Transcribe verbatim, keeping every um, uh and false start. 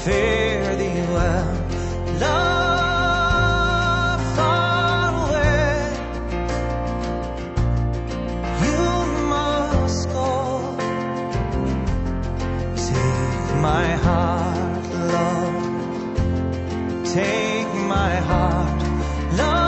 fare thee well. Love far away, you must go. Take my heart, love, take my heart, love.